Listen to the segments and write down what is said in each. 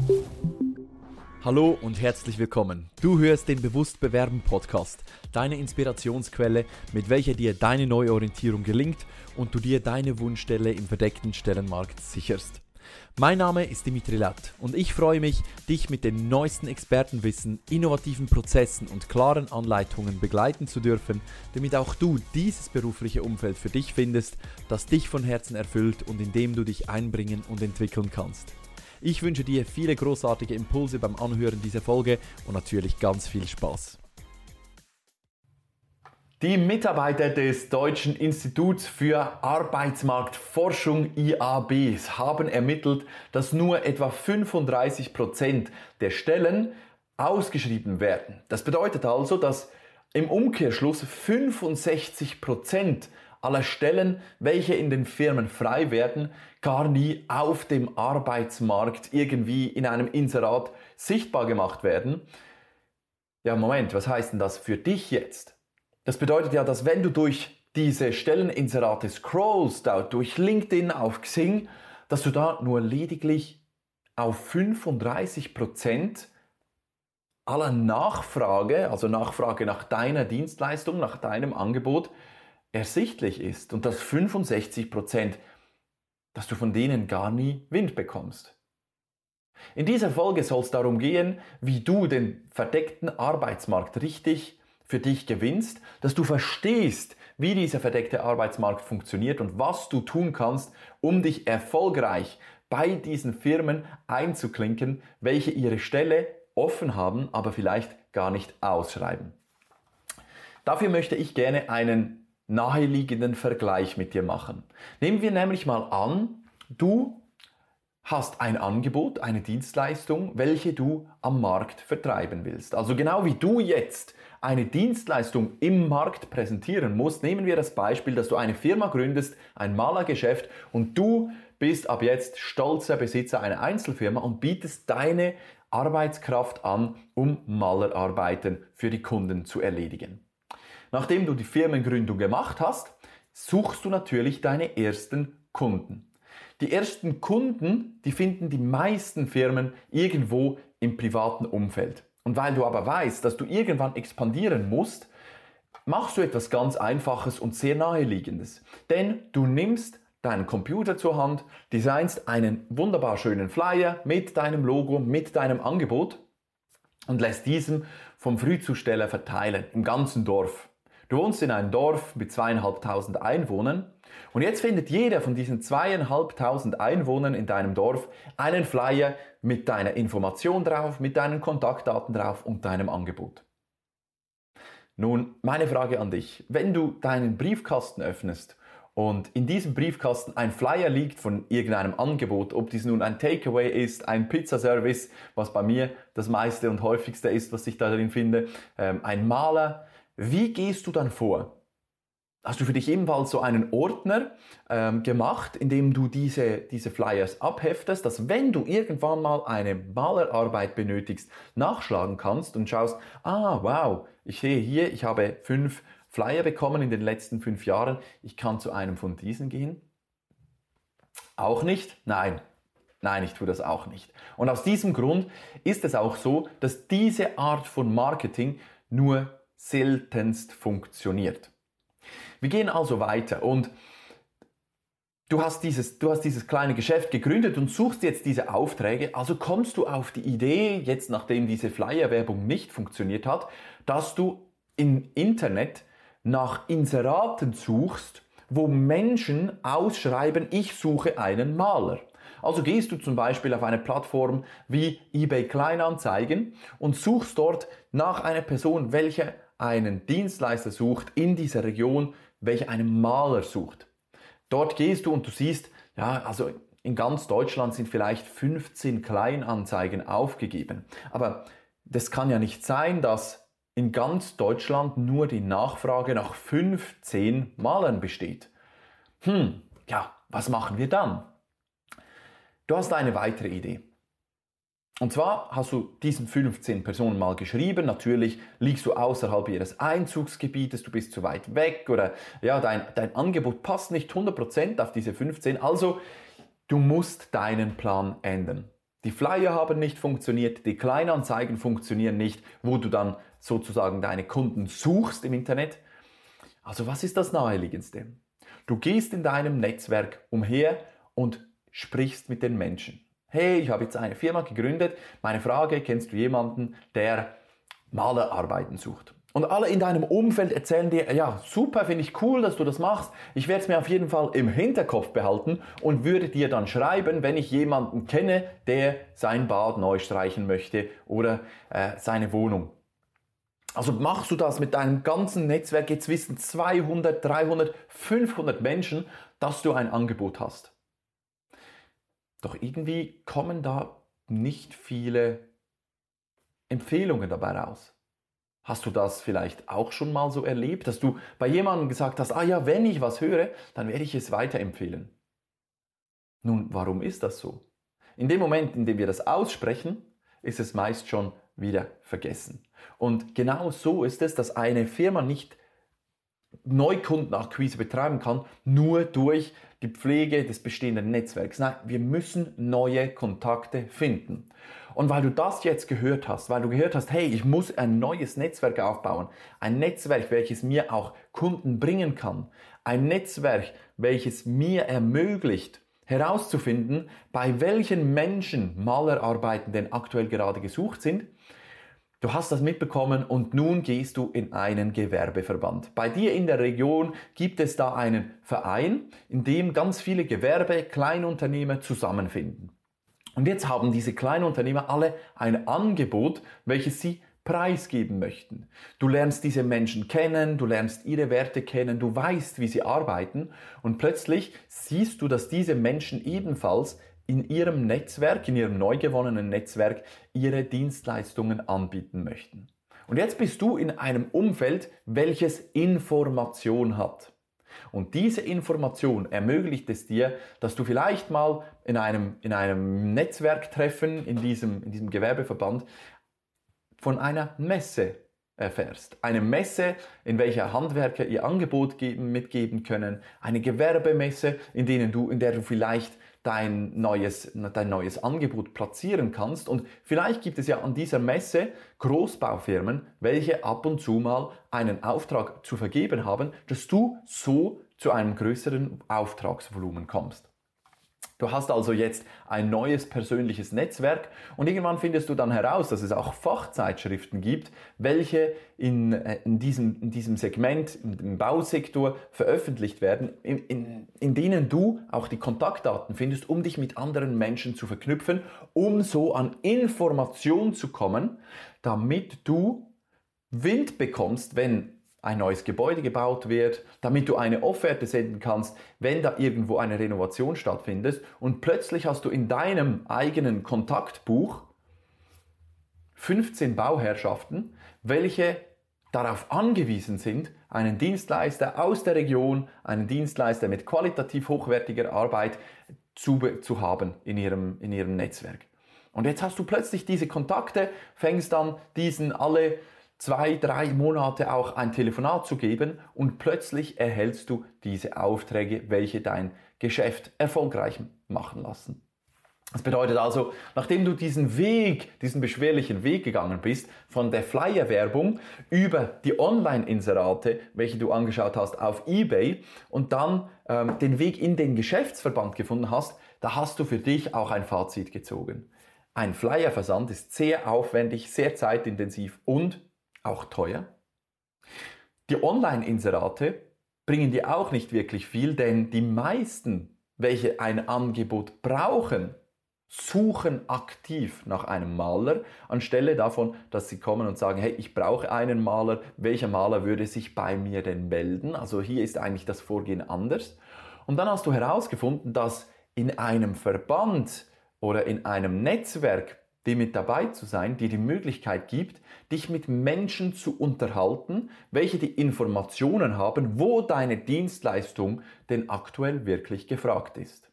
Hallo und herzlich willkommen. Du hörst den Bewusst Bewerben Podcast, deine Inspirationsquelle, mit welcher dir deine Neuorientierung gelingt und du dir deine Wunschstelle im verdeckten Stellenmarkt sicherst. Mein Name ist Dimitri Latt und ich freue mich, dich mit dem neuesten Expertenwissen, innovativen Prozessen und klaren Anleitungen begleiten zu dürfen, damit auch du dieses berufliche Umfeld für dich findest, das dich von Herzen erfüllt und in dem du dich einbringen und entwickeln kannst. Ich wünsche dir viele großartige Impulse beim Anhören dieser Folge und natürlich ganz viel Spaß. Die Mitarbeiter des Deutschen Instituts für Arbeitsmarktforschung IAB haben ermittelt, dass nur etwa 35% der Stellen ausgeschrieben werden. Das bedeutet also, dass im Umkehrschluss 65% aller Stellen, welche in den Firmen frei werden, gar nie auf dem Arbeitsmarkt irgendwie in einem Inserat sichtbar gemacht werden. Ja, Moment, was heißt denn das für dich jetzt? Das bedeutet ja, dass wenn du durch diese Stelleninserate scrollst, durch LinkedIn, auf Xing, dass du da nur lediglich auf 35% aller Nachfrage, also Nachfrage nach deiner Dienstleistung, nach deinem Angebot, ersichtlich ist und dass 65%, dass du von denen gar nie Wind bekommst. In dieser Folge soll es darum gehen, wie du den verdeckten Arbeitsmarkt richtig für dich gewinnst, dass du verstehst, wie dieser verdeckte Arbeitsmarkt funktioniert und was du tun kannst, um dich erfolgreich bei diesen Firmen einzuklinken, welche ihre Stelle offen haben, aber vielleicht gar nicht ausschreiben. Dafür möchte ich gerne einen naheliegenden Vergleich mit dir machen. Nehmen wir nämlich mal an, du hast ein Angebot, eine Dienstleistung, welche du am Markt vertreiben willst. Also genau wie du jetzt eine Dienstleistung im Markt präsentieren musst, nehmen wir das Beispiel, dass du eine Firma gründest, ein Malergeschäft und du bist ab jetzt stolzer Besitzer einer Einzelfirma und bietest deine Arbeitskraft an, um Malerarbeiten für die Kunden zu erledigen. Nachdem du die Firmengründung gemacht hast, suchst du natürlich deine ersten Kunden. Die ersten Kunden, die finden die meisten Firmen irgendwo im privaten Umfeld. Und weil du aber weißt, dass du irgendwann expandieren musst, machst du etwas ganz Einfaches und sehr Naheliegendes. Denn du nimmst deinen Computer zur Hand, designst einen wunderbar schönen Flyer mit deinem Logo, mit deinem Angebot und lässt diesen vom Frühzusteller verteilen im ganzen Dorf. Du wohnst in einem Dorf mit 2.500 Einwohnern und jetzt findet jeder von diesen 2.500 Einwohnern in deinem Dorf einen Flyer mit deiner Information drauf, mit deinen Kontaktdaten drauf und deinem Angebot. Nun, meine Frage an dich, wenn du deinen Briefkasten öffnest und in diesem Briefkasten ein Flyer liegt von irgendeinem Angebot, ob dies nun ein Takeaway ist, ein Pizzaservice, was bei mir das meiste und häufigste ist, was ich darin finde, ein Maler, wie gehst du dann vor? Hast du für dich ebenfalls so einen Ordner gemacht, in dem du diese Flyers abheftest, dass wenn du irgendwann mal eine Malerarbeit benötigst, nachschlagen kannst und schaust, wow, ich sehe hier, ich habe 5 Flyer bekommen in den letzten 5 Jahren, ich kann zu einem von diesen gehen? Auch nicht? Nein, ich tue das auch nicht. Und aus diesem Grund ist es auch so, dass diese Art von Marketing nur seltenst funktioniert. Wir gehen also weiter und du hast dieses kleine Geschäft gegründet und suchst jetzt diese Aufträge, also kommst du auf die Idee, jetzt nachdem diese Flyer-Werbung nicht funktioniert hat, dass du im Internet nach Inseraten suchst, wo Menschen ausschreiben, ich suche einen Maler. Also gehst du zum Beispiel auf eine Plattform wie eBay Kleinanzeigen und suchst dort nach einer Person, welche einen Dienstleister sucht in dieser Region, welche einen Maler sucht. Dort gehst du und du siehst, also in ganz Deutschland sind vielleicht 15 Kleinanzeigen aufgegeben. Aber das kann ja nicht sein, dass in ganz Deutschland nur die Nachfrage nach 15 Malern besteht. Was machen wir dann? Du hast eine weitere Idee. Und zwar hast du diesen 15 Personen mal geschrieben, natürlich liegst du außerhalb ihres Einzugsgebietes, du bist zu weit weg oder dein Angebot passt nicht 100% auf diese 15, also du musst deinen Plan ändern. Die Flyer haben nicht funktioniert, die Kleinanzeigen funktionieren nicht, wo du dann sozusagen deine Kunden suchst im Internet. Also was ist das Naheliegendste? Du gehst in deinem Netzwerk umher und sprichst mit den Menschen. Hey, ich habe jetzt eine Firma gegründet. Meine Frage, kennst du jemanden, der Malerarbeiten sucht? Und alle in deinem Umfeld erzählen dir, ja, super, finde ich cool, dass du das machst. Ich werde es mir auf jeden Fall im Hinterkopf behalten und würde dir dann schreiben, wenn ich jemanden kenne, der sein Bad neu streichen möchte oder seine Wohnung. Also machst du das mit deinem ganzen Netzwerk, jetzt wissen 200, 300, 500 Menschen, dass du ein Angebot hast. Doch irgendwie kommen da nicht viele Empfehlungen dabei raus. Hast du das vielleicht auch schon mal so erlebt, dass du bei jemandem gesagt hast, ah ja, wenn ich was höre, dann werde ich es weiterempfehlen. Nun, warum ist das so? In dem Moment, in dem wir das aussprechen, ist es meist schon wieder vergessen. Und genau so ist es, dass eine Firma nicht Neukundenakquise betreiben kann, nur durch die Pflege des bestehenden Netzwerks. Nein, wir müssen neue Kontakte finden. Und weil du das jetzt gehört hast, weil du gehört hast, hey, ich muss ein neues Netzwerk aufbauen, ein Netzwerk, welches mir auch Kunden bringen kann, ein Netzwerk, welches mir ermöglicht, herauszufinden, bei welchen Menschen Malerarbeiten denn aktuell gerade gesucht sind. Du hast das mitbekommen und nun gehst du in einen Gewerbeverband. Bei dir in der Region gibt es da einen Verein, in dem ganz viele Kleinunternehmer zusammenfinden. Und jetzt haben diese Kleinunternehmer alle ein Angebot, welches sie preisgeben möchten. Du lernst diese Menschen kennen, du lernst ihre Werte kennen, du weißt, wie sie arbeiten und plötzlich siehst du, dass diese Menschen ebenfalls in ihrem Netzwerk, in ihrem neu gewonnenen Netzwerk, ihre Dienstleistungen anbieten möchten. Und jetzt bist du in einem Umfeld, welches Information hat. Und diese Information ermöglicht es dir, dass du vielleicht mal in einem Netzwerktreffen, in diesem Gewerbeverband, von einer Messe erfährst. Eine Messe, in welcher Handwerker ihr Angebot mitgeben können. Eine Gewerbemesse, in der du vielleicht dein neues Angebot platzieren kannst. Und vielleicht gibt es ja an dieser Messe Großbaufirmen, welche ab und zu mal einen Auftrag zu vergeben haben, dass du so zu einem größeren Auftragsvolumen kommst. Du hast also jetzt ein neues persönliches Netzwerk und irgendwann findest du dann heraus, dass es auch Fachzeitschriften gibt, welche in diesem Segment, im Bausektor veröffentlicht werden, in denen du auch die Kontaktdaten findest, um dich mit anderen Menschen zu verknüpfen, um so an Information zu kommen, damit du Wind bekommst, wenn ein neues Gebäude gebaut wird, damit du eine Offerte senden kannst, wenn da irgendwo eine Renovation stattfindet und plötzlich hast du in deinem eigenen Kontaktbuch 15 Bauherrschaften, welche darauf angewiesen sind, einen Dienstleister aus der Region, einen Dienstleister mit qualitativ hochwertiger Arbeit zu haben in ihrem Netzwerk. Und jetzt hast du plötzlich diese Kontakte, fängst dann diesen alle 2, 3 Monate auch ein Telefonat zu geben und plötzlich erhältst du diese Aufträge, welche dein Geschäft erfolgreich machen lassen. Das bedeutet also, nachdem du diesen beschwerlichen Weg gegangen bist, von der Flyer-Werbung über die Online-Inserate, welche du angeschaut hast auf eBay und dann den Weg in den Geschäftsverband gefunden hast, da hast du für dich auch ein Fazit gezogen. Ein Flyer-Versand ist sehr aufwendig, sehr zeitintensiv und auch teuer. Die Online-Inserate bringen dir auch nicht wirklich viel, denn die meisten, welche ein Angebot brauchen, suchen aktiv nach einem Maler, anstelle davon, dass sie kommen und sagen, hey, ich brauche einen Maler, welcher Maler würde sich bei mir denn melden? Also hier ist eigentlich das Vorgehen anders. Und dann hast du herausgefunden, dass in einem Verband oder in einem Netzwerk, die mit dabei zu sein, die die Möglichkeit gibt, dich mit Menschen zu unterhalten, welche die Informationen haben, wo deine Dienstleistung denn aktuell wirklich gefragt ist.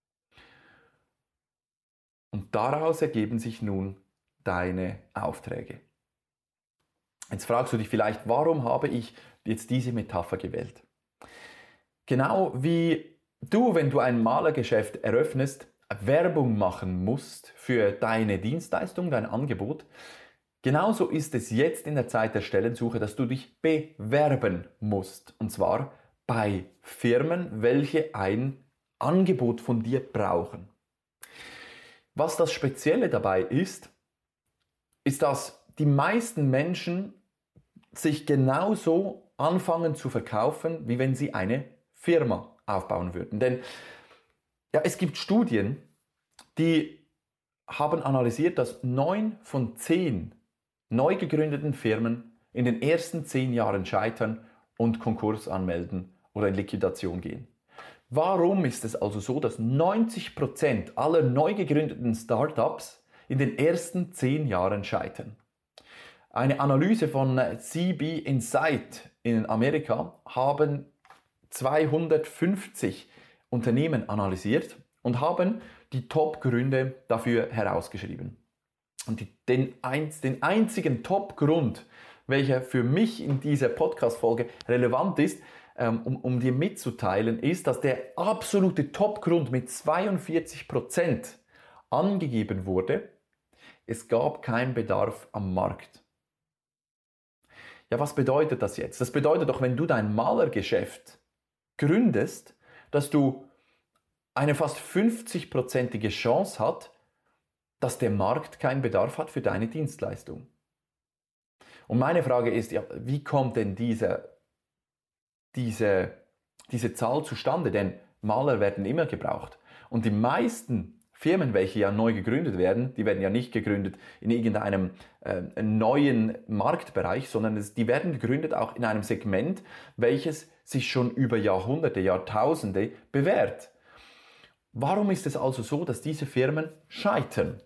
Und daraus ergeben sich nun deine Aufträge. Jetzt fragst du dich vielleicht, warum habe ich jetzt diese Metapher gewählt? Genau wie du, wenn du ein Malergeschäft eröffnest, Werbung machen musst für deine Dienstleistung, dein Angebot, genauso ist es jetzt in der Zeit der Stellensuche, dass du dich bewerben musst. Und zwar bei Firmen, welche ein Angebot von dir brauchen. Was das Spezielle dabei ist, dass die meisten Menschen sich genauso anfangen zu verkaufen, wie wenn sie eine Firma aufbauen würden. Denn ja, es gibt Studien, die haben analysiert, dass 9 von 10 neu gegründeten Firmen in den ersten 10 Jahren scheitern und Konkurs anmelden oder in Liquidation gehen. Warum ist es also so, dass 90% aller neu gegründeten Startups in den ersten 10 Jahren scheitern? Eine Analyse von CB Insight in Amerika haben 250 Unternehmen analysiert und haben die Top-Gründe dafür herausgeschrieben. Und den einzigen Top-Grund, welcher für mich in dieser Podcast-Folge relevant ist, um dir mitzuteilen, ist, dass der absolute Top-Grund mit 42% angegeben wurde: Es gab keinen Bedarf am Markt. Ja, was bedeutet das jetzt? Das bedeutet doch, wenn du dein Malergeschäft gründest, dass du eine fast 50-prozentige Chance hast, dass der Markt keinen Bedarf hat für deine Dienstleistung. Und meine Frage ist, ja, wie kommt denn diese Zahl zustande? Denn Maler werden immer gebraucht. Und die meisten Firmen, welche ja neu gegründet werden, die werden ja nicht gegründet in irgendeinem neuen Marktbereich, sondern die werden gegründet auch in einem Segment, welches sich schon über Jahrhunderte, Jahrtausende bewährt. Warum ist es also so, dass diese Firmen scheitern?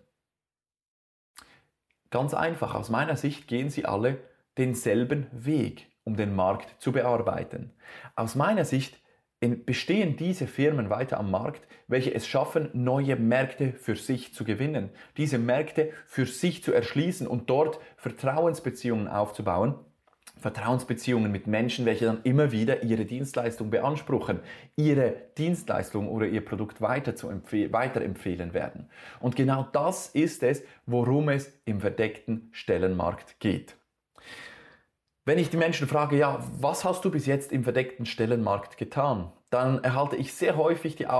Ganz einfach, aus meiner Sicht gehen sie alle denselben Weg, um den Markt zu bearbeiten. Aus meiner Sicht bestehen diese Firmen weiter am Markt, welche es schaffen, neue Märkte für sich zu gewinnen, diese Märkte für sich zu erschließen und dort Vertrauensbeziehungen aufzubauen, Vertrauensbeziehungen mit Menschen, welche dann immer wieder ihre Dienstleistung beanspruchen, ihre Dienstleistung oder ihr Produkt weiterempfehlen werden. Und genau das ist es, worum es im verdeckten Stellenmarkt geht. Wenn ich die Menschen frage, ja, was hast du bis jetzt im verdeckten Stellenmarkt getan? Dann erhalte ich sehr häufig die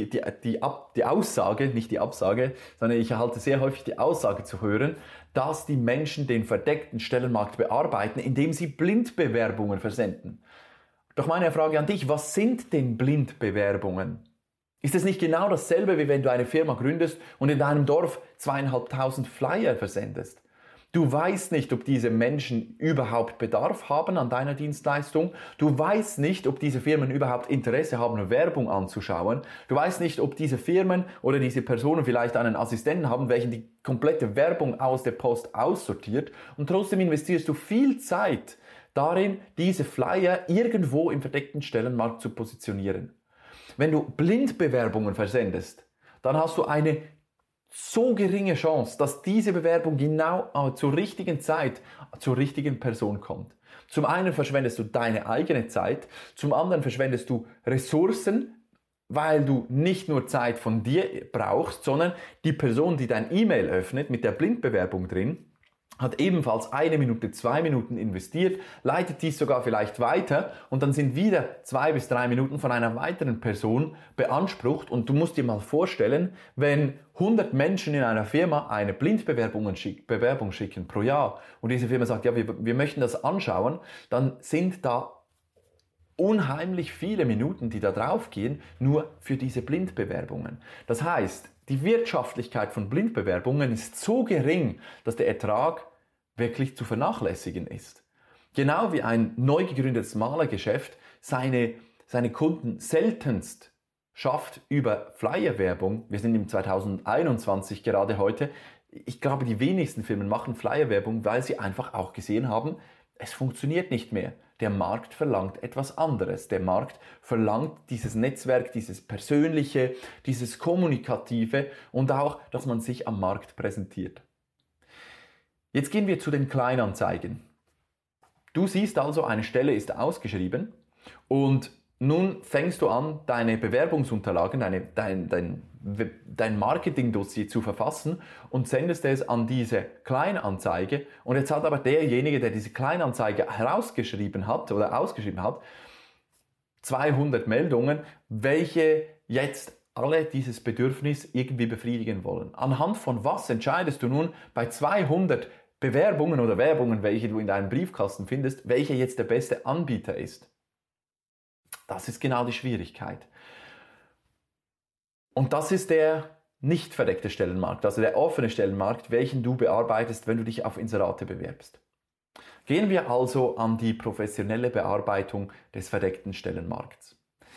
Aussage, nicht die Absage, sondern ich erhalte sehr häufig die Aussage zu hören, dass die Menschen den verdeckten Stellenmarkt bearbeiten, indem sie Blindbewerbungen versenden. Doch meine Frage an dich, was sind denn Blindbewerbungen? Ist es nicht genau dasselbe, wie wenn du eine Firma gründest und in deinem Dorf 2.500 Flyer versendest? Du weißt nicht, ob diese Menschen überhaupt Bedarf haben an deiner Dienstleistung. Du weißt nicht, ob diese Firmen überhaupt Interesse haben, Werbung anzuschauen. Du weißt nicht, ob diese Firmen oder diese Personen vielleicht einen Assistenten haben, welcher die komplette Werbung aus der Post aussortiert. Und trotzdem investierst du viel Zeit darin, diese Flyer irgendwo im verdeckten Stellenmarkt zu positionieren. Wenn du Blindbewerbungen versendest, dann hast du eine so geringe Chance, dass diese Bewerbung genau zur richtigen Zeit zur richtigen Person kommt. Zum einen verschwendest du deine eigene Zeit, zum anderen verschwendest du Ressourcen, weil du nicht nur Zeit von dir brauchst, sondern die Person, die dein E-Mail öffnet mit der Blindbewerbung drin, hat ebenfalls 1 Minute, 2 Minuten investiert, leitet dies sogar vielleicht weiter und dann sind wieder 2 bis 3 Minuten von einer weiteren Person beansprucht. Und du musst dir mal vorstellen, wenn 100 Menschen in einer Firma eine Blindbewerbung schicken pro Jahr und diese Firma sagt, ja, wir möchten das anschauen, dann sind da unheimlich viele Minuten, die da drauf gehen, nur für diese Blindbewerbungen. Das heißt, die Wirtschaftlichkeit von Blindbewerbungen ist so gering, dass der Ertrag wirklich zu vernachlässigen ist. Genau wie ein neu gegründetes Malergeschäft seine Kunden seltenst schafft über Flyerwerbung. Wir sind im 2021 gerade heute. Ich glaube, die wenigsten Firmen machen Flyerwerbung, weil sie einfach auch gesehen haben, es funktioniert nicht mehr. Der Markt verlangt etwas anderes. Der Markt verlangt dieses Netzwerk, dieses Persönliche, dieses Kommunikative und auch, dass man sich am Markt präsentiert. Jetzt gehen wir zu den Kleinanzeigen. Du siehst also, eine Stelle ist ausgeschrieben und Nun fängst du an, deine Bewerbungsunterlagen, dein Marketingdossier zu verfassen und sendest es an diese Kleinanzeige. Und jetzt hat aber derjenige, der diese Kleinanzeige herausgeschrieben hat oder ausgeschrieben hat, 200 Meldungen, welche jetzt alle dieses Bedürfnis irgendwie befriedigen wollen. Anhand von was entscheidest du nun bei 200 Bewerbungen oder Werbungen, welche du in deinem Briefkasten findest, welcher jetzt der beste Anbieter ist? Das ist genau die Schwierigkeit. Und das ist der nicht verdeckte Stellenmarkt, also der offene Stellenmarkt, welchen du bearbeitest, wenn du dich auf Inserate bewerbst. Gehen wir also an die professionelle Bearbeitung des verdeckten Stellenmarkts.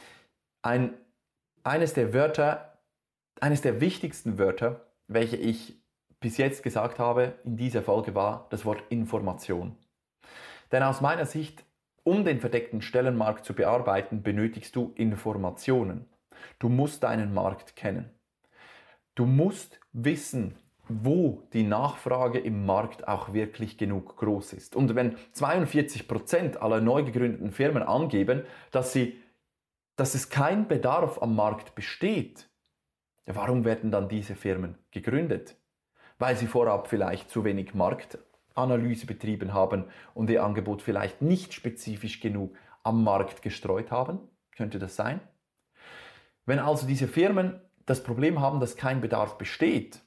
Eines der wichtigsten Wörter, welche ich bis jetzt gesagt habe in dieser Folge, war das Wort Information. Denn aus meiner Sicht, um den verdeckten Stellenmarkt zu bearbeiten, benötigst du Informationen. Du musst deinen Markt kennen. Du musst wissen, wo die Nachfrage im Markt auch wirklich genug groß ist. Und wenn 42% aller neu gegründeten Firmen angeben, dass es kein Bedarf am Markt besteht, ja, warum werden dann diese Firmen gegründet? Weil sie vorab vielleicht zu wenig Marktanalyse betrieben haben und ihr Angebot vielleicht nicht spezifisch genug am Markt gestreut haben? Könnte das sein? Wenn also diese Firmen das Problem haben, dass kein Bedarf besteht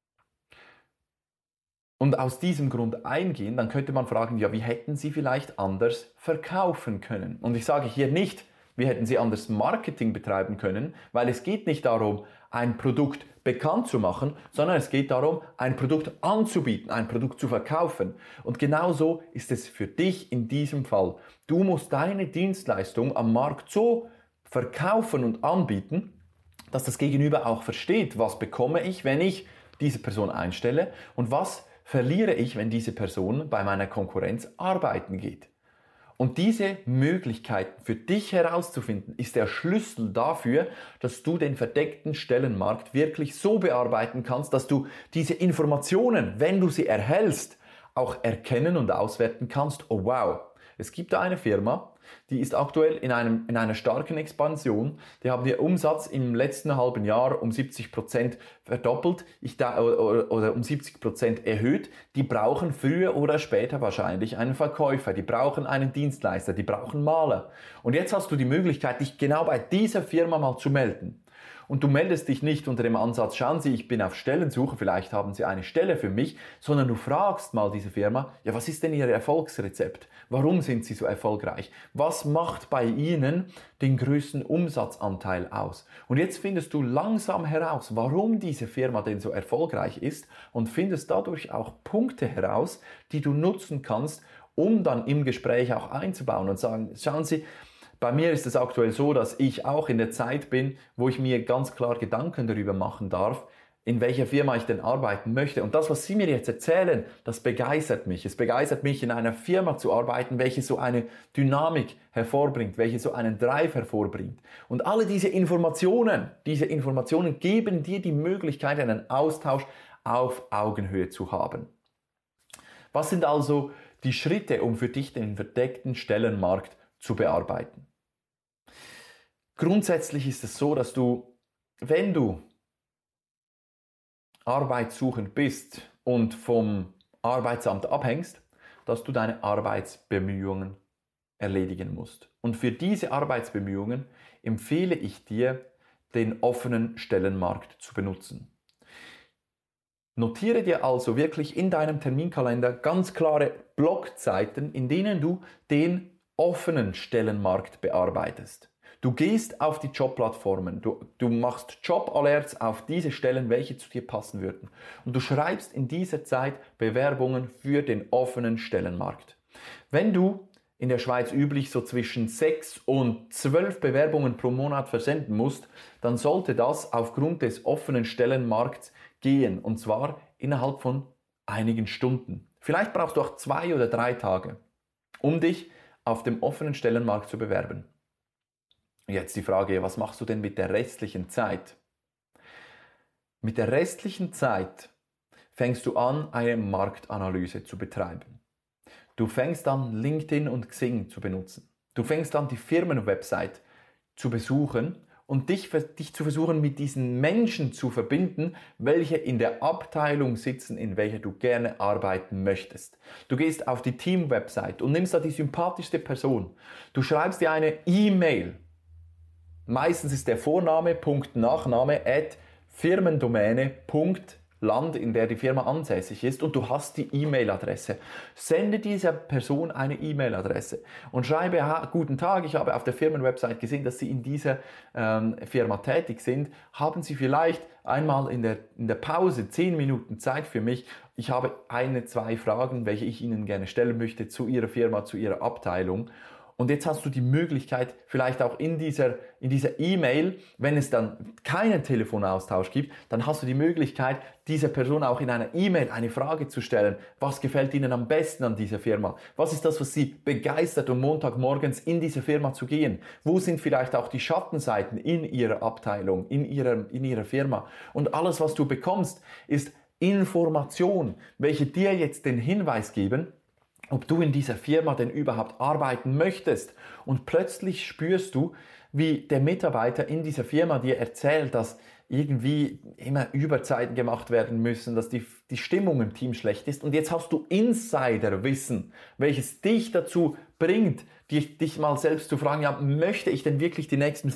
und aus diesem Grund eingehen, dann könnte man fragen, ja, wie hätten sie vielleicht anders verkaufen können? Und ich sage hier nicht, wie hätten sie anders Marketing betreiben können, weil es geht nicht darum, ein Produkt bekannt zu machen, sondern es geht darum, ein Produkt anzubieten, ein Produkt zu verkaufen. Und genauso ist es für dich in diesem Fall. Du musst deine Dienstleistung am Markt so verkaufen und anbieten, dass das Gegenüber auch versteht, was bekomme ich, wenn ich diese Person einstelle und was verliere ich, wenn diese Person bei meiner Konkurrenz arbeiten geht. Und diese Möglichkeiten für dich herauszufinden, ist der Schlüssel dafür, dass du den verdeckten Stellenmarkt wirklich so bearbeiten kannst, dass du diese Informationen, wenn du sie erhältst, auch erkennen und auswerten kannst. Oh wow, es gibt da eine Firma, die ist aktuell in einer starken Expansion. Die haben ihren Umsatz im letzten halben Jahr um 70% verdoppelt oder um 70% erhöht. Die brauchen früher oder später wahrscheinlich einen Verkäufer, die brauchen einen Dienstleister, die brauchen Maler. Und jetzt hast du die Möglichkeit, dich genau bei dieser Firma mal zu melden. Und du meldest dich nicht unter dem Ansatz, schauen Sie, ich bin auf Stellensuche, vielleicht haben Sie eine Stelle für mich, sondern du fragst mal diese Firma, ja, was ist denn Ihr Erfolgsrezept? Warum sind Sie so erfolgreich? Was macht bei Ihnen den größten Umsatzanteil aus? Und jetzt findest du langsam heraus, warum diese Firma denn so erfolgreich ist und findest dadurch auch Punkte heraus, die du nutzen kannst, um dann im Gespräch auch einzubauen und sagen, schauen Sie, bei mir ist es aktuell so, dass ich auch in der Zeit bin, wo ich mir ganz klar Gedanken darüber machen darf, in welcher Firma ich denn arbeiten möchte. Und das, was Sie mir jetzt erzählen, das begeistert mich. Es begeistert mich, in einer Firma zu arbeiten, welche so eine Dynamik hervorbringt, welche so einen Drive hervorbringt. Und alle diese Informationen geben dir die Möglichkeit, einen Austausch auf Augenhöhe zu haben. Was sind also die Schritte, um für dich den verdeckten Stellenmarkt zu bearbeiten? Grundsätzlich ist es so, dass du, wenn du arbeitssuchend bist und vom Arbeitsamt abhängst, dass du deine Arbeitsbemühungen erledigen musst. Und für diese Arbeitsbemühungen empfehle ich dir, den offenen Stellenmarkt zu benutzen. Notiere dir also wirklich in deinem Terminkalender ganz klare Blockzeiten, in denen du den offenen Stellenmarkt bearbeitest. Du gehst auf die Jobplattformen, du machst Jobalerts auf diese Stellen, welche zu dir passen würden. Und du schreibst in dieser Zeit Bewerbungen für den offenen Stellenmarkt. Wenn du in der Schweiz üblich so zwischen 6 und 12 Bewerbungen pro Monat versenden musst, dann sollte das aufgrund des offenen Stellenmarkts gehen. Und zwar innerhalb von einigen Stunden. Vielleicht brauchst du auch 2 oder 3 Tage, um dich auf dem offenen Stellenmarkt zu bewerben. Jetzt die Frage, was machst du denn mit der restlichen Zeit? Mit der restlichen Zeit fängst du an, eine Marktanalyse zu betreiben. Du fängst an, LinkedIn und Xing zu benutzen. Du fängst an, die Firmenwebsite zu besuchen und dich zu versuchen, mit diesen Menschen zu verbinden, welche in der Abteilung sitzen, in welcher du gerne arbeiten möchtest. Du gehst auf die Team-Website und nimmst da die sympathischste Person. Du schreibst dir eine E-Mail. Meistens ist der Vorname, Punkt, Nachname, @firmendomäne, Land, in der die Firma ansässig ist, und du hast die E-Mail-Adresse. Sende dieser Person eine E-Mail-Adresse und schreibe: Guten Tag, ich habe auf der Firmenwebsite gesehen, dass Sie in dieser Firma tätig sind. Haben Sie vielleicht einmal in der Pause 10 Minuten Zeit für mich? Ich habe 2 Fragen, welche ich Ihnen gerne stellen möchte zu Ihrer Firma, zu Ihrer Abteilung. Und jetzt hast du die Möglichkeit, vielleicht auch in dieser E-Mail, wenn es dann keinen Telefonaustausch gibt, dann hast du die Möglichkeit, dieser Person auch in einer E-Mail eine Frage zu stellen. Was gefällt Ihnen am besten an dieser Firma? Was ist das, was Sie begeistert, um Montagmorgens in diese Firma zu gehen? Wo sind vielleicht auch die Schattenseiten in Ihrer Abteilung, in Ihrer Firma? Und alles, was du bekommst, ist Information, welche dir jetzt den Hinweis geben, ob du in dieser Firma denn überhaupt arbeiten möchtest. Und plötzlich spürst du, wie der Mitarbeiter in dieser Firma dir erzählt, dass irgendwie immer Überzeiten gemacht werden müssen, dass die Stimmung im Team schlecht ist. Und jetzt hast du Insiderwissen, welches dich dazu bringt, dich mal selbst zu fragen, ja, möchte ich denn wirklich die nächsten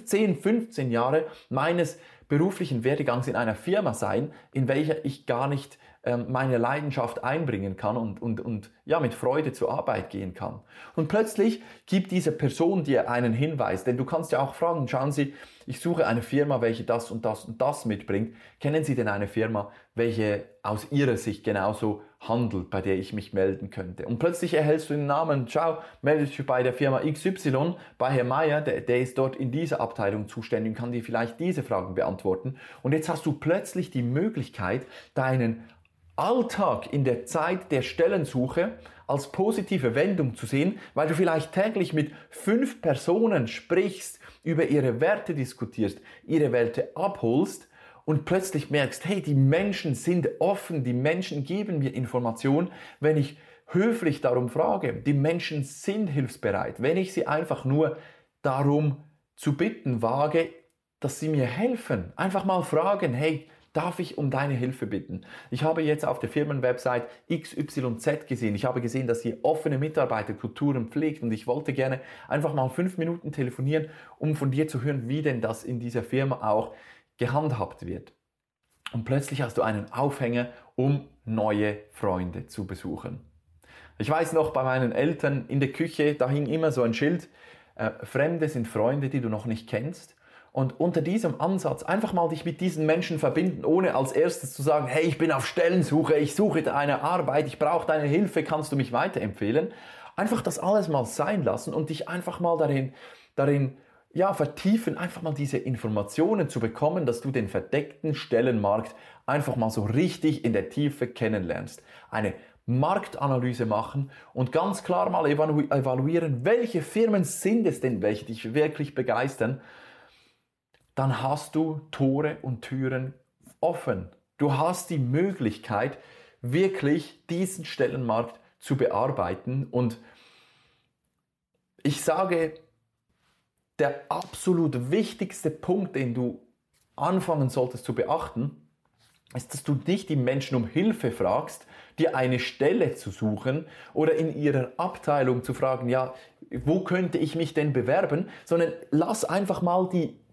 15 Jahre meines beruflichen Werdegangs in einer Firma sein, in welcher ich gar nicht meine Leidenschaft einbringen kann und ja, mit Freude zur Arbeit gehen kann. Und plötzlich gibt diese Person dir einen Hinweis, denn du kannst ja auch fragen: Schauen Sie, ich suche eine Firma, welche das und das und das mitbringt. Kennen Sie denn eine Firma, welche aus Ihrer Sicht genauso handelt, bei der ich mich melden könnte? Und plötzlich erhältst du den Namen: Schau, melde dich bei der Firma XY, bei Herrn Meier, der ist dort in dieser Abteilung zuständig und kann dir vielleicht diese Fragen beantworten. Und jetzt hast du plötzlich die Möglichkeit, deinen Alltag in der Zeit der Stellensuche als positive Wendung zu sehen, weil du vielleicht täglich mit 5 Personen sprichst, über ihre Werte diskutierst, ihre Werte abholst und plötzlich merkst: Hey, die Menschen sind offen, die Menschen geben mir Informationen, wenn ich höflich darum frage. Die Menschen sind hilfsbereit, wenn ich sie einfach nur darum zu bitten wage, dass sie mir helfen. Einfach mal fragen: Hey, darf ich um deine Hilfe bitten? Ich habe jetzt auf der Firmenwebsite XYZ gesehen. Ich habe gesehen, dass ihr offene Mitarbeiterkulturen pflegt, und ich wollte gerne einfach mal 5 Minuten telefonieren, um von dir zu hören, wie denn das in dieser Firma auch gehandhabt wird. Und plötzlich hast du einen Aufhänger, um neue Freunde zu besuchen. Ich weiß noch, bei meinen Eltern in der Küche, da hing immer so ein Schild: Fremde sind Freunde, die du noch nicht kennst. Und unter diesem Ansatz einfach mal dich mit diesen Menschen verbinden, ohne als erstes zu sagen: Hey, ich bin auf Stellensuche, ich suche eine Arbeit, ich brauche deine Hilfe, kannst du mich weiterempfehlen? Einfach das alles mal sein lassen und dich einfach mal darin vertiefen, einfach mal diese Informationen zu bekommen, dass du den verdeckten Stellenmarkt einfach mal so richtig in der Tiefe kennenlernst. Eine Marktanalyse machen und ganz klar mal evaluieren, welche Firmen sind es denn, welche dich wirklich begeistern. Dann hast du Tore und Türen offen. Du hast die Möglichkeit, wirklich diesen Stellenmarkt zu bearbeiten. Und ich sage, der absolut wichtigste Punkt, den du anfangen solltest zu beachten, ist, dass du nicht die Menschen um Hilfe fragst, dir eine Stelle zu suchen oder in ihrer Abteilung zu fragen: Ja, wo könnte ich mich denn bewerben? Sondern lass einfach mal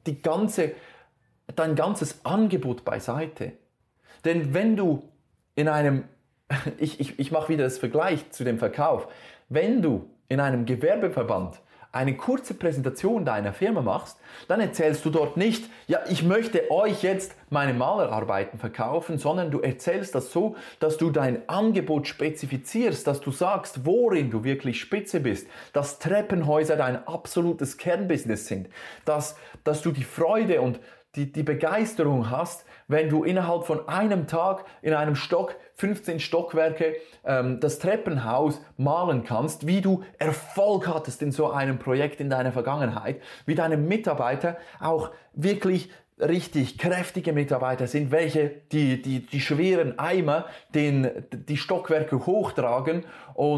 dein ganzes Angebot beiseite. Denn wenn du in einem, ich mache wieder das Vergleich zu dem Verkauf, wenn du in einem Gewerbeverband eine kurze Präsentation deiner Firma machst, dann erzählst du dort nicht: Ja, ich möchte euch jetzt meine Malerarbeiten verkaufen, sondern du erzählst das so, dass du dein Angebot spezifizierst, dass du sagst, worin du wirklich spitze bist, dass Treppenhäuser dein absolutes Kernbusiness sind, dass du die Freude und die Begeisterung hast, wenn du innerhalb von einem Tag in einem Stock 15 Stockwerke das Treppenhaus malen kannst, wie du Erfolg hattest in so einem Projekt in deiner Vergangenheit, wie deine Mitarbeiter auch wirklich richtig kräftige Mitarbeiter sind, welche die schweren Eimer die Stockwerke hochtragen, und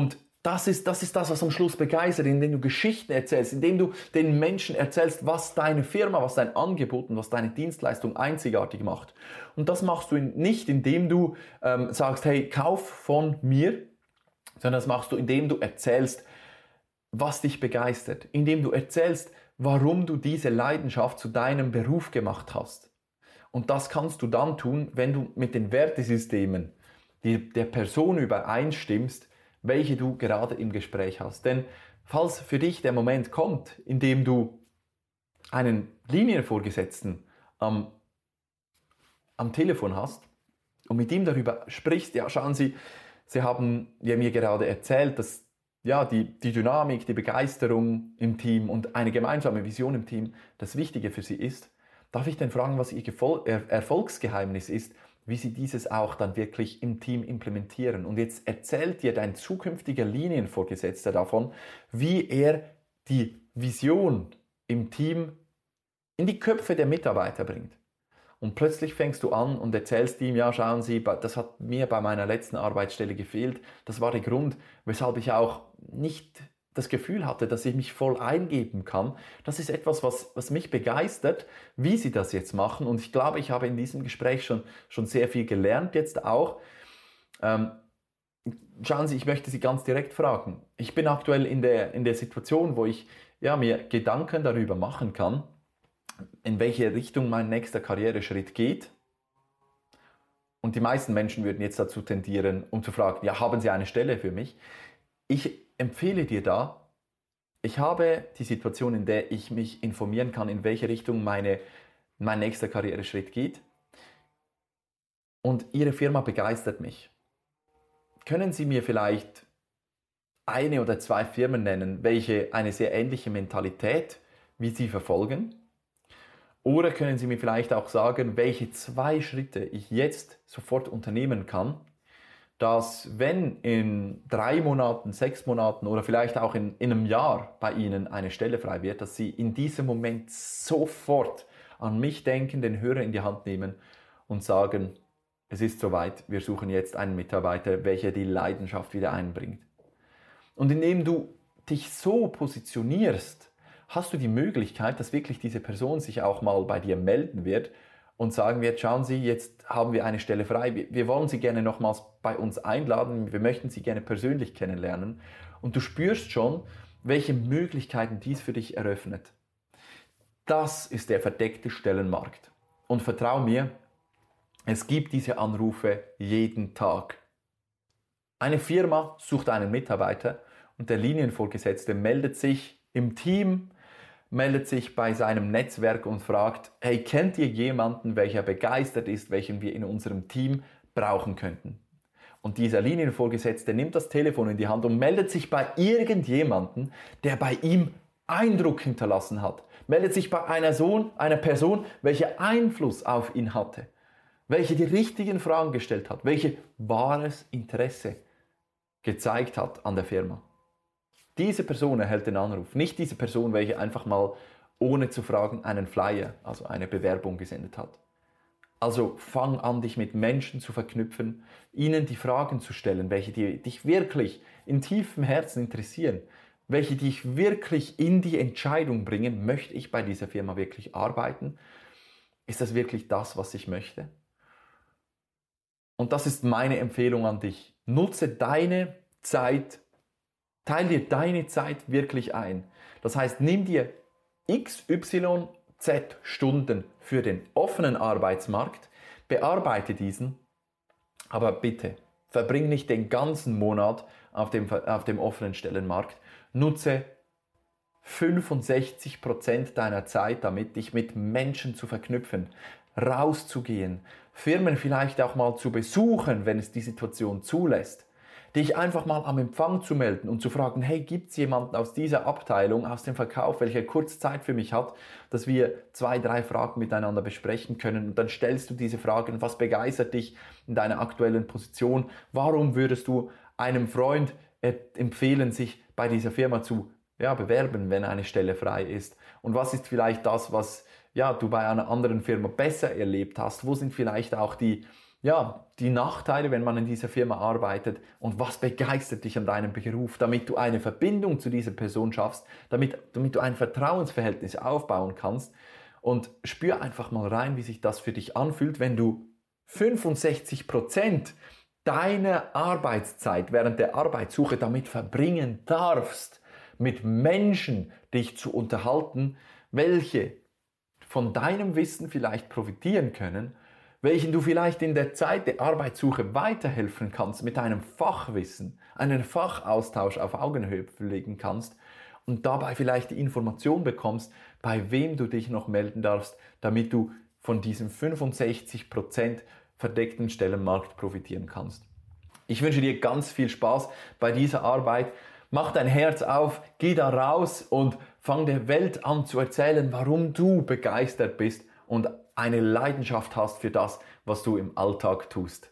Das ist das, was am Schluss begeistert, indem du Geschichten erzählst, indem du den Menschen erzählst, was deine Firma, was dein Angebot und was deine Dienstleistung einzigartig macht. Und das machst du nicht, indem du sagst, hey, kauf von mir, sondern das machst du, indem du erzählst, was dich begeistert, indem du erzählst, warum du diese Leidenschaft zu deinem Beruf gemacht hast. Und das kannst du dann tun, wenn du mit den Wertesystemen der Person übereinstimmst, welche du gerade im Gespräch hast. Denn falls für dich der Moment kommt, in dem du einen Linienvorgesetzten am Telefon hast und mit ihm darüber sprichst, ja, schauen Sie, Sie haben ja mir gerade erzählt, dass ja, die Dynamik, die Begeisterung im Team und eine gemeinsame Vision im Team das Wichtige für Sie ist. Darf ich denn fragen, was Ihr Erfolgsgeheimnis ist, wie Sie dieses auch dann wirklich im Team implementieren? Und jetzt erzählt dir dein zukünftiger Linienvorgesetzter davon, wie er die Vision im Team in die Köpfe der Mitarbeiter bringt. Und plötzlich fängst du an und erzählst ihm, ja, schauen Sie, das hat mir bei meiner letzten Arbeitsstelle gefehlt. Das war der Grund, weshalb ich auch nicht das Gefühl hatte, dass ich mich voll eingeben kann. Das ist etwas, was mich begeistert, wie Sie das jetzt machen. Und ich glaube, ich habe in diesem Gespräch schon sehr viel gelernt jetzt auch. Schauen Sie, ich möchte Sie ganz direkt fragen. Ich bin aktuell in der Situation, wo ich mir Gedanken darüber machen kann, in welche Richtung mein nächster Karriereschritt geht. Und die meisten Menschen würden jetzt dazu tendieren, um zu fragen, ja, haben Sie eine Stelle für mich? Ich empfehle dir da, ich habe die Situation, in der ich mich informieren kann, in welche Richtung mein nächster Karriereschritt geht. Und Ihre Firma begeistert mich. Können Sie mir vielleicht eine oder zwei Firmen nennen, welche eine sehr ähnliche Mentalität wie Sie verfolgen? Oder können Sie mir vielleicht auch sagen, welche 2 Schritte ich jetzt sofort unternehmen kann, dass wenn in 3 Monaten, 6 Monaten oder vielleicht auch in einem Jahr bei Ihnen eine Stelle frei wird, dass Sie in diesem Moment sofort an mich denken, den Hörer in die Hand nehmen und sagen, es ist soweit, wir suchen jetzt einen Mitarbeiter, welcher die Leidenschaft wieder einbringt. Und indem du dich so positionierst, hast du die Möglichkeit, dass wirklich diese Person sich auch mal bei dir melden wird und sagen wird, schauen Sie, jetzt haben wir eine Stelle frei, wir wollen Sie gerne nochmals bei uns einladen, wir möchten Sie gerne persönlich kennenlernen. Und du spürst schon, welche Möglichkeiten dies für dich eröffnet. Das ist der verdeckte Stellenmarkt. Und vertrau mir, es gibt diese Anrufe jeden Tag. Eine Firma sucht einen Mitarbeiter und der Linienvorgesetzte meldet sich im Team, meldet sich bei seinem Netzwerk und fragt, hey, kennt ihr jemanden, welcher begeistert ist, welchen wir in unserem Team brauchen könnten? Und dieser Linienvorgesetzte nimmt das Telefon in die Hand und meldet sich bei irgendjemanden, der bei ihm Eindruck hinterlassen hat. Meldet sich bei einer Person, welche Einfluss auf ihn hatte, welche die richtigen Fragen gestellt hat, welche wahres Interesse gezeigt hat an der Firma. Diese Person erhält den Anruf, nicht diese Person, welche einfach mal ohne zu fragen einen Flyer, also eine Bewerbung gesendet hat. Also fang an, dich mit Menschen zu verknüpfen, ihnen die Fragen zu stellen, welche dich wirklich in tiefem Herzen interessieren, welche dich wirklich in die Entscheidung bringen, möchte ich bei dieser Firma wirklich arbeiten? Ist das wirklich das, was ich möchte? Und das ist meine Empfehlung an dich. Nutze deine Zeit, teile dir deine Zeit wirklich ein. Das heißt, nimm dir XYZ Stunden für den offenen Arbeitsmarkt, bearbeite diesen, aber bitte, verbring nicht den ganzen Monat auf dem offenen Stellenmarkt. Nutze 65% deiner Zeit damit, dich mit Menschen zu verknüpfen, rauszugehen, Firmen vielleicht auch mal zu besuchen, wenn es die Situation zulässt. Dich einfach mal am Empfang zu melden und zu fragen, hey, gibt es jemanden aus dieser Abteilung, aus dem Verkauf, welcher kurz Zeit für mich hat, dass wir 2, 3 Fragen miteinander besprechen können. Und dann stellst du diese Fragen, was begeistert dich in deiner aktuellen Position? Warum würdest du einem Freund empfehlen, sich bei dieser Firma zu bewerben, wenn eine Stelle frei ist? Und was ist vielleicht das, was du bei einer anderen Firma besser erlebt hast? Wo sind vielleicht auch die ja, die Nachteile, wenn man in dieser Firma arbeitet und was begeistert dich an deinem Beruf, damit du eine Verbindung zu dieser Person schaffst, damit du ein Vertrauensverhältnis aufbauen kannst und spür einfach mal rein, wie sich das für dich anfühlt, wenn du 65% deiner Arbeitszeit während der Arbeitssuche damit verbringen darfst, mit Menschen dich zu unterhalten, welche von deinem Wissen vielleicht profitieren können, welchen du vielleicht in der Zeit der Arbeitssuche weiterhelfen kannst mit deinem Fachwissen, einen Fachaustausch auf Augenhöhe pflegen kannst und dabei vielleicht die Information bekommst, bei wem du dich noch melden darfst, damit du von diesem 65% verdeckten Stellenmarkt profitieren kannst. Ich wünsche dir ganz viel Spaß bei dieser Arbeit. Mach dein Herz auf, geh da raus und fang der Welt an zu erzählen, warum du begeistert bist und eine Leidenschaft hast für das, was du im Alltag tust.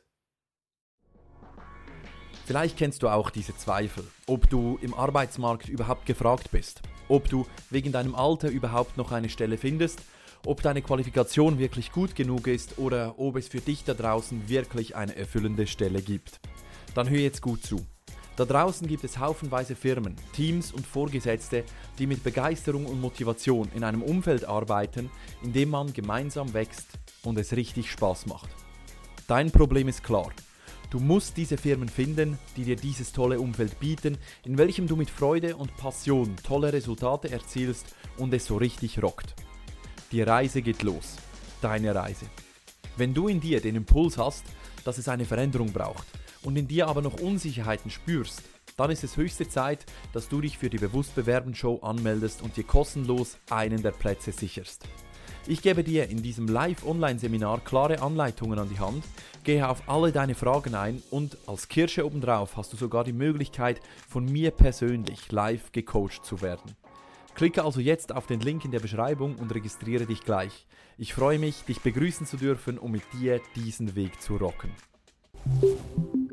Vielleicht kennst du auch diese Zweifel, ob du im Arbeitsmarkt überhaupt gefragt bist, ob du wegen deinem Alter überhaupt noch eine Stelle findest, ob deine Qualifikation wirklich gut genug ist oder ob es für dich da draußen wirklich eine erfüllende Stelle gibt. Dann hör jetzt gut zu. Da draußen gibt es haufenweise Firmen, Teams und Vorgesetzte, die mit Begeisterung und Motivation in einem Umfeld arbeiten, in dem man gemeinsam wächst und es richtig Spaß macht. Dein Problem ist klar. Du musst diese Firmen finden, die dir dieses tolle Umfeld bieten, in welchem du mit Freude und Passion tolle Resultate erzielst und es so richtig rockt. Die Reise geht los. Deine Reise. Wenn du in dir den Impuls hast, dass es eine Veränderung braucht, und in dir aber noch Unsicherheiten spürst, dann ist es höchste Zeit, dass du dich für die Bewusst-Bewerben-Show anmeldest und dir kostenlos einen der Plätze sicherst. Ich gebe dir in diesem Live-Online-Seminar klare Anleitungen an die Hand, gehe auf alle deine Fragen ein und als Kirsche obendrauf hast du sogar die Möglichkeit, von mir persönlich live gecoacht zu werden. Klicke also jetzt auf den Link in der Beschreibung und registriere dich gleich. Ich freue mich, dich begrüßen zu dürfen und mit dir diesen Weg zu rocken.